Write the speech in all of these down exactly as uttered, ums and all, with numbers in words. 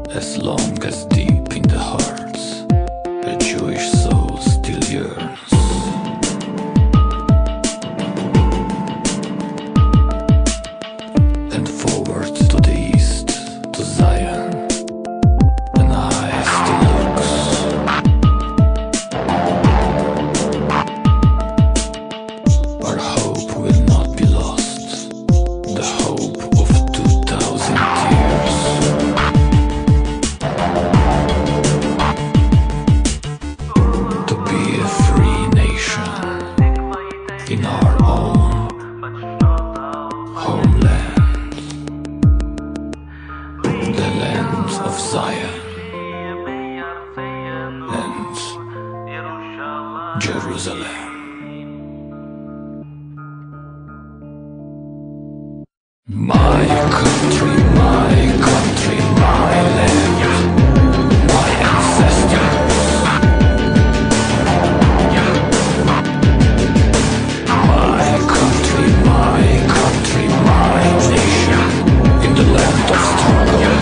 As long as deep in the hearts a Jewish soul still yearns, and forward to the east, to Zion, an eye still looks. Our hope will not be lost, the hope of two thousand years. To be a free nation in our own homeland, the land of Zion and Jerusalem. My country, my country, my land, my ancestors. My country, my country, my nation, in the land of struggle.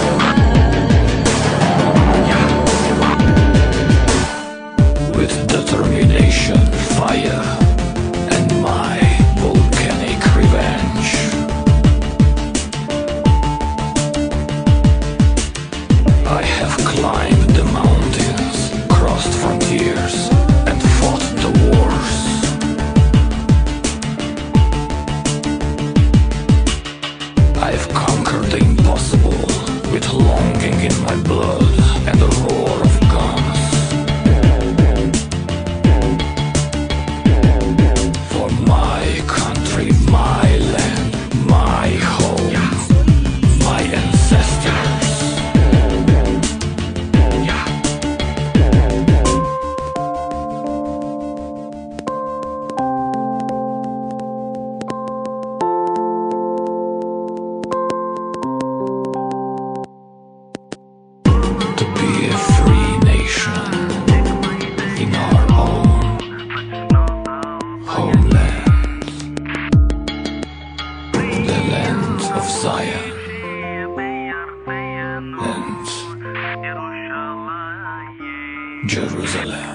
With determination, fire, and my volcanic revenge. I have climbed the mountains, crossed frontiers, and fought the wars. I've conquered the impossible with longing in my blood and the roar of guns. For my country, my land, my home, my ancestors. To be a free nation in our own homeland, the land of Zion and Jerusalem.